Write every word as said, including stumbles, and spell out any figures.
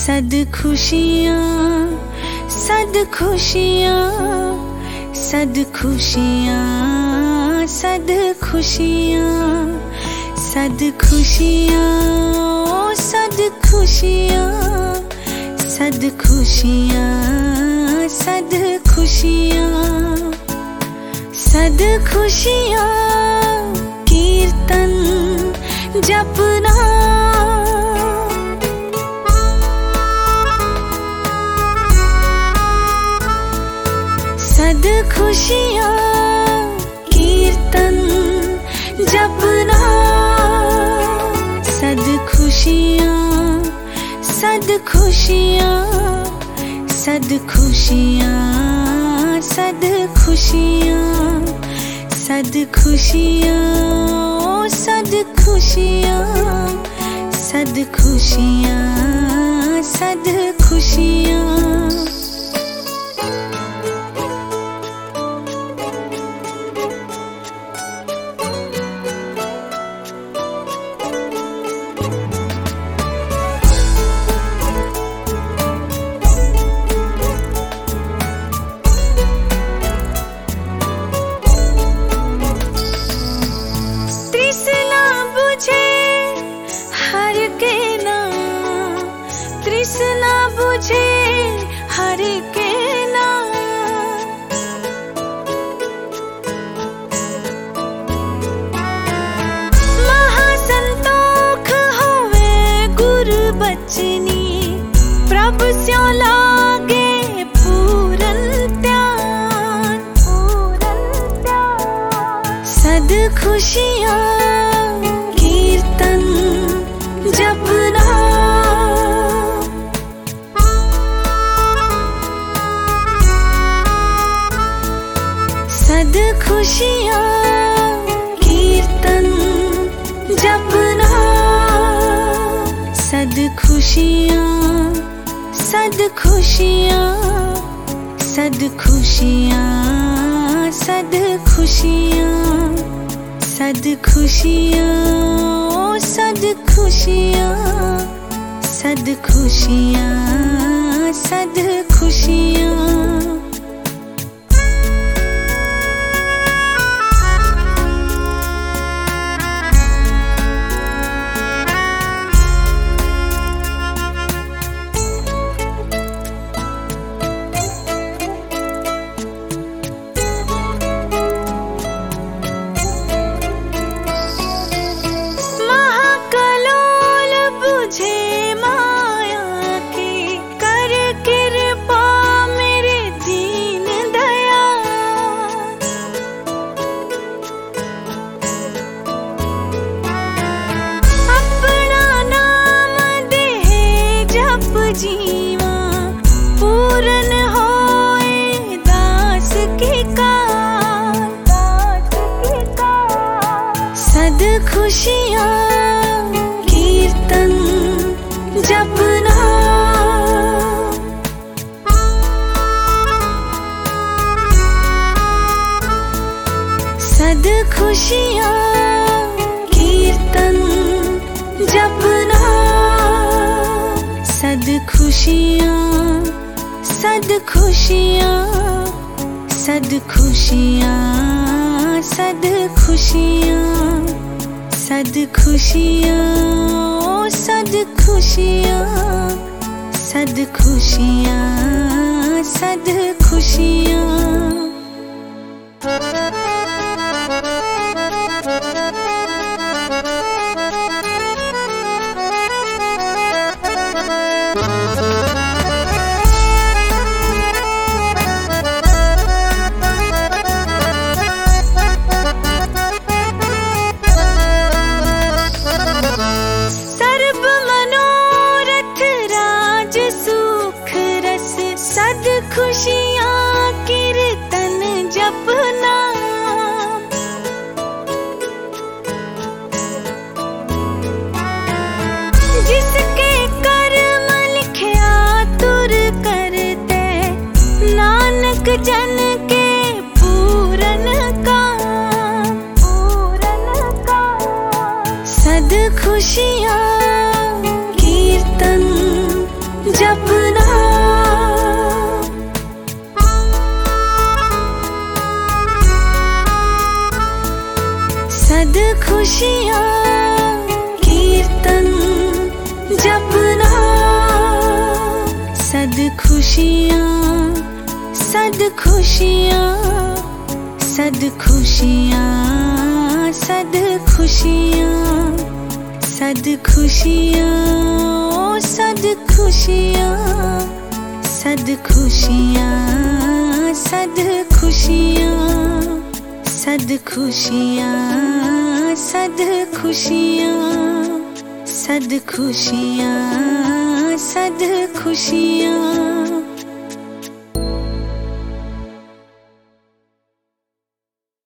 सद खुशियाँ सद खुशियाँ सद खुशियाँ सद खुशियाँ सद खुशियाँ सद खुशियाँ सद खुशियाँ सद खुशियाँ सद खुशियाँ कीर्तन जपना सद खुशियाँ कीर्तन जपना सद खुशियाँ सद खुशियाँ सद खुशियाँ सद खुशियाँ सद खुशियाँ सद खुशियाँ सद खुशियाँ सद खुशियाँ तृष्णा बुझे हरि के नाम महासंतोख होवे गुरु बचनी प्रभु स्यों लागे पूरन ध्यान पूरन ध्यान सद खुशियाँ कीर्तन जपना सद खुशियाँ कीर्तन जपना सद खुशियाँ सद खुशियाँ सद खुशियाँ सद खुशियाँ सद खुशियाँ सद खुशियाँ सद खुशियाँ सद खुशियाँ जीवा पूरन होए दास की काल दास की काल सद खुशियाँ कीर्तन जपना सद खुशियाँ कीर्तन जपना सद खुशियाँ सद खुशियाँ सद खुशियाँ सद खुशियाँ सद खुशियाँ सद खुशियाँ सद खुशियाँ सद खुशियाँ सद खुशियाँ कीर्तन जपना जिसके कर्म लिखिया तुर करते नानक जन के पूरन काम पूरन काम सद खुशियाँ कीर्तन जपना। सद खुशियाँ कीर्तन जपना। सद खुशियाँ सद खुशियाँ सद खुशियाँ सद खुशियाँ सद खुशियाँ सद खुशियाँ सद खुशियाँ सद खुशियाँ सद खुशियाँ सद खुशियाँ सद खुशियाँ सद खुशियाँ।